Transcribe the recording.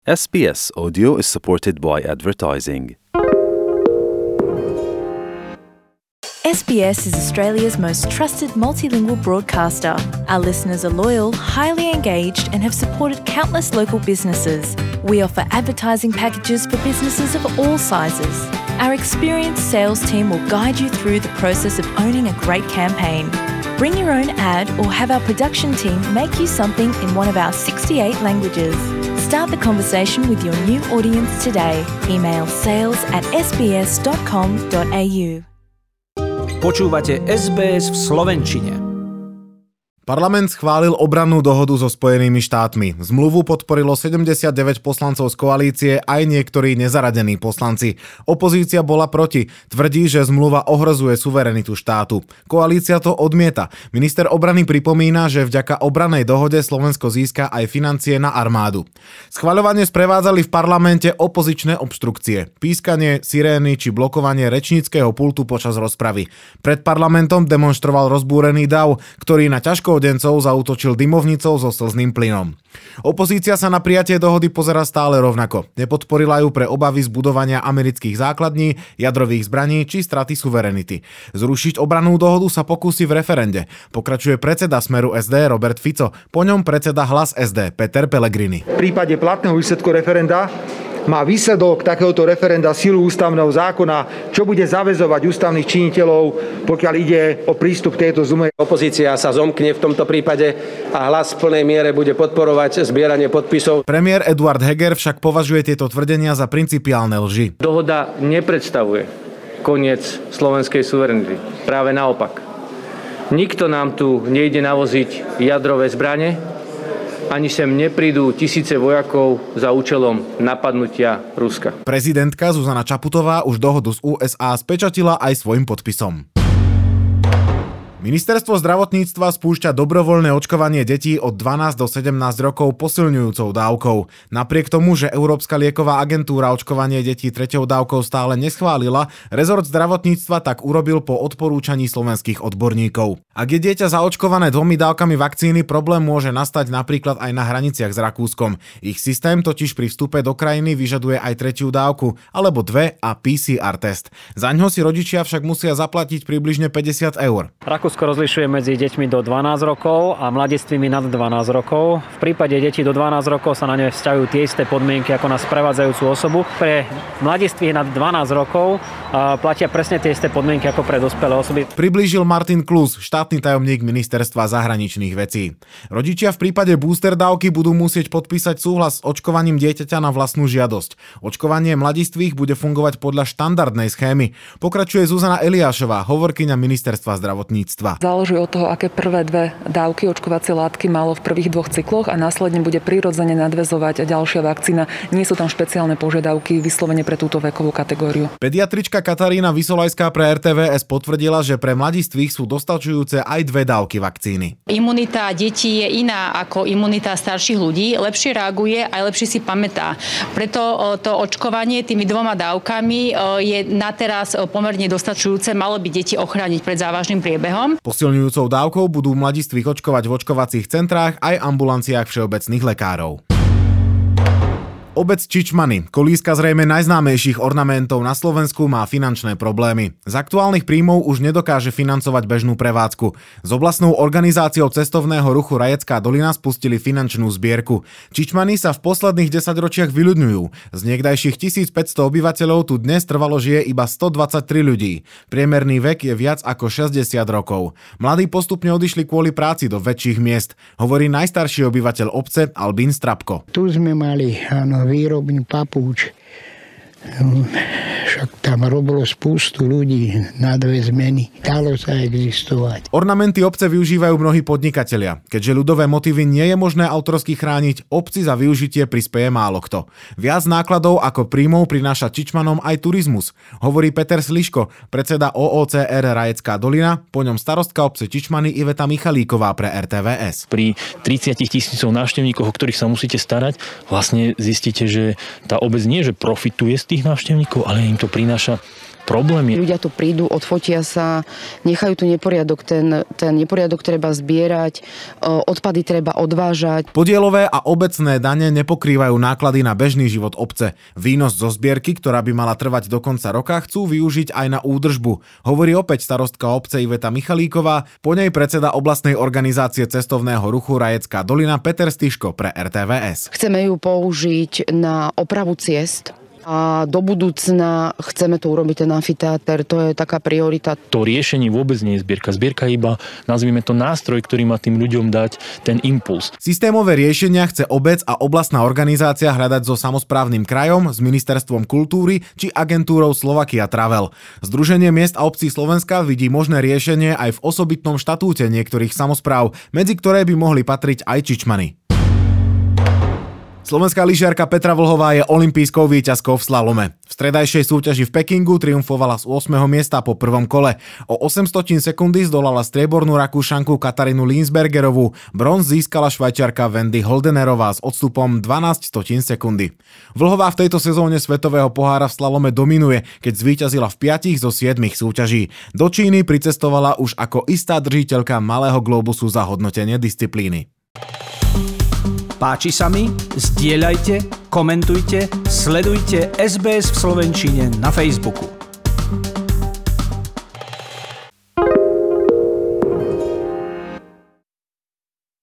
SBS Audio is supported by advertising. SBS is Australia's most trusted multilingual broadcaster. Our listeners are loyal, highly engaged, and have supported countless local businesses. We offer advertising packages for businesses of all sizes. Our experienced sales team will guide you through the process of owning a great campaign. Bring your own ad or have our production team make you something in one of our 68 languages. Start the conversation with your new audience today. Email sales@sbs.com.au. Počúvate SBS v slovenčine. Parlament schválil obrannú dohodu so Spojenými štátmi. Zmluvu podporilo 79 poslancov z koalície aj niektorí nezaradení poslanci. Opozícia bola proti. Tvrdí, že zmluva ohrozuje suverenitu štátu. Koalícia to odmieta. Minister obrany pripomína, že vďaka obrannej dohode Slovensko získa aj financie na armádu. Schvaľovanie sprevádzali v parlamente opozičné obštrukcie. Pískanie, sirény či blokovanie rečníckeho pultu počas rozpravy. Pred parlamentom demonstroval rozbúrený dav, ktorý na ťažko dencov zaútočil dymovnicou so slzným plynom. Opozícia sa na prijatie dohody pozerá stále rovnako. Nepodporila ju pre obavy z budovania amerických základní, jadrových zbraní či straty suverenity. Zrušiť obrannú dohodu sa pokúsi v referende. Pokračuje predseda Smeru SD Robert Fico, po ňom predseda Hlas SD Peter Pellegrini. V prípade platného výsledku referenda má výsledok takéhoto referenda silu ústavného zákona, čo bude zaväzovať ústavných činiteľov, pokiaľ ide o prístup k tejto zmluve. Opozícia sa zomkne v tomto prípade a Hlas v plnej miere bude podporovať zbieranie podpisov. Premiér Eduard Heger však považuje tieto tvrdenia za principiálne lži. Dohoda nepredstavuje koniec slovenskej suverenity. Práve naopak. Nikto nám tu nejde navoziť jadrové zbrane, ani sem neprídu tisíce vojakov za účelom napadnutia Ruska. Prezidentka Zuzana Čaputová už dohodu z USA spečatila aj svojim podpisom. Ministerstvo zdravotníctva spúšťa dobrovoľné očkovanie detí od 12 do 17 rokov posilňujúcou dávkou. Napriek tomu, že Európska lieková agentúra očkovanie detí treťou dávkou stále neschválila, rezort zdravotníctva tak urobil po odporúčaní slovenských odborníkov. Ak je dieťa zaočkované 2 dávkami vakcíny, problém môže nastať napríklad aj na hraniciach s Rakúskom. Ich systém totiž pri vstupe do krajiny vyžaduje aj tretiu dávku, alebo 2 a PCR test. Zaňho si rodičia však musia zaplatiť približne 50 eur. Rakúsko rozlišuje medzi deťmi do 12 rokov a mladistvými nad 12 rokov. V prípade detí do 12 rokov sa na ne vzťahujú tie isté podmienky ako na sprevádzajúcu osobu. Pre mladistvých nad 12 rokov platia presne tie isté podmienky ako pre dospelé osoby. Priblížil Martin Klus, štátny tajomník Ministerstva zahraničných vecí. Rodičia v prípade booster dávky budú musieť podpísať súhlas s očkovaním dieťaťa na vlastnú žiadosť. Očkovanie mladistvých bude fungovať podľa štandardnej schémy. Pokračuje Zuzana Eliášová, hovorkyňa Ministerstva zdravotníctva. Záleží od toho, aké prvé 2 dávky očkovacie látky malo v prvých 2 cykloch a následne bude prirodzene nadväzovať ďalšia vakcína. Nie sú tam špeciálne požiadavky vyslovene pre túto vekovú kategóriu. Pediatrička Katarína Vysolajská pre RTVS potvrdila, že pre mladistvých sú dostačujúce aj 2 dávky vakcíny. Imunita detí je iná ako imunita starších ľudí, lepšie reaguje a lepšie si pamätá. Preto to očkovanie tými 2 dávkami je na teraz pomerne dostačujúce, malo by deti ochrániť pred závažným priebehom. Posilňujúcou dávkou budú mladistvých očkovať v očkovacích centrách aj ambulanciách všeobecných lekárov. Obec Čičmany, kolíska zrejme najznámejších ornamentov na Slovensku, má finančné problémy. Z aktuálnych príjmov už nedokáže financovať bežnú prevádzku. S oblastnou organizáciou cestovného ruchu Rajecká dolina spustili finančnú zbierku. Čičmany sa v posledných 10 ročiach vyľudňujú. Z niekdajších 1500 obyvateľov tu dnes trvalo žije iba 123 ľudí. Priemerný vek je viac ako 60 rokov. Mladí postupne odišli kvôli práci do väčších miest, hovorí najstarší obyvateľ obce Albín Strapko. Tu sme mali výrobňu papúč. Však tam robilo spústu ľudí na 2 zmeny. Dalo sa existovať. Ornamenty obce využívajú mnohí podnikatelia. Keďže ľudové motívy nie je možné autorsky chrániť, obci za využitie prispeje málo kto. Viac nákladov ako príjmov prináša Čičmanom aj turizmus, hovorí Peter Sliško, predseda OOCR Rajecká dolina, po ňom starostka obce Čičmany Iveta Michalíková pre RTVS. Pri 30 000 návštevníkoch, o ktorých sa musíte starať, vlastne zistíte, že tá obec nie že profituje z tých návštevníkov, ale im to prináša problémy. Ľudia tu prídu, odfotia sa, nechajú tu neporiadok, ten neporiadok treba zbierať, odpady treba odvážať. Podielové a obecné dane nepokrývajú náklady na bežný život obce. Výnos zo zbierky, ktorá by mala trvať do konca roka, chcú využiť aj na údržbu. Hovorí opäť starostka obce Iveta Michalíková, po nej predseda oblastnej organizácie cestovného ruchu Rajecká dolina Peter Stiško pre RTVS. Chceme ju použiť na opravu ciest. A do budúcna chceme tu urobiť ten amfiteáter, to je taká priorita. To riešenie vôbec nie je zbierka. Zbierka iba, nazvime to nástroj, ktorý má tým ľuďom dať ten impuls. Systémové riešenia chce obec a oblastná organizácia hľadať so samosprávnym krajom, s ministerstvom kultúry či agentúrou Slovakia Travel. Združenie miest a obcí Slovenska vidí možné riešenie aj v osobitnom štatúte niektorých samospráv, medzi ktoré by mohli patriť aj Čičmany. Slovenská lyžiarka Petra Vlhová je olympijskou víťazkou v slalome. V stredajšej súťaži v Pekingu triumfovala z 8. miesta po prvom kole. O 800 sekundy zdolala striebornú Rakúšanku Katarínu Linsbergerovú. Bronz získala Švajčiarka Wendy Holdenerová s odstupom 12 sekundy. Vlhová v tejto sezóne svetového pohára v slalome dominuje, keď zvíťazila v 5 zo 7 súťaží. Do Číny pricestovala už ako istá držiteľka malého globusu za hodnotenie disciplíny. Páči sa mi? Zdieľajte, komentujte, sledujte SBS v slovenčine na Facebooku.